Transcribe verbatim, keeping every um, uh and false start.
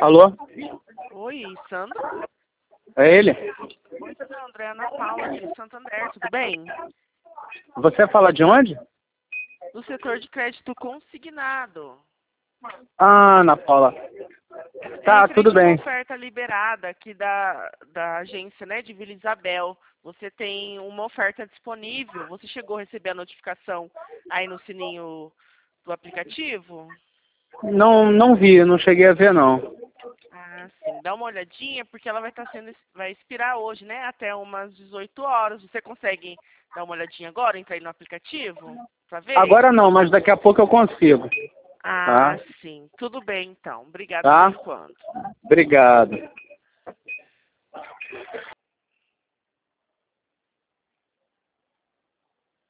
Alô? Oi, Sandro? É ele? Oi, Sandro, é a Ana Paula de Santander, tudo bem? Você fala de onde? Do setor de crédito consignado. Ah, Ana Paula. Tá, É tudo referente a uma bem. oferta liberada aqui da, da agência, né, de Vila Isabel. Você tem uma oferta disponível. Você chegou a receber a notificação aí no sininho do aplicativo? Não, não vi, não cheguei a ver, não. Ah, sim. Dá uma olhadinha, porque ela vai estar sendo, vai expirar hoje, né? Até umas dezoito horas. Você consegue dar uma olhadinha agora, entrar aí no aplicativo, para ver? Agora não, mas daqui a pouco eu consigo. Ah, Tá? sim. Tudo bem, então. Obrigada por Tá? enquanto. Obrigado.